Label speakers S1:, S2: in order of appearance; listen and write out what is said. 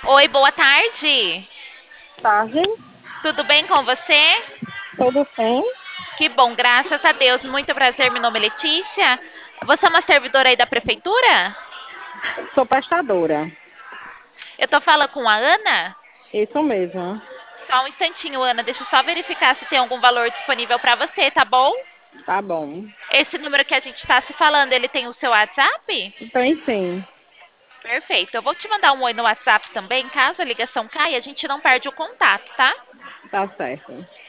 S1: Oi, boa tarde.
S2: Tarde,
S1: Tudo bem com você?
S2: tudo bem?
S1: Que bom, graças a Deus. Muito prazer, meu nome é Letícia. Você é uma servidora aí da prefeitura?
S2: Sou pastadora.
S1: Eu tô falando com a Ana?
S2: Isso mesmo.
S1: Só um instantinho, Ana. Deixa eu só verificar se tem algum valor disponível para você, tá bom?
S2: Tá bom.
S1: Esse número que a gente está se falando, ele tem o seu WhatsApp?
S2: Tem sim.
S1: Perfeito. Eu vou te mandar um oi no WhatsApp também, caso a ligação caia, a gente não perde o contato, tá?
S2: Tá certo.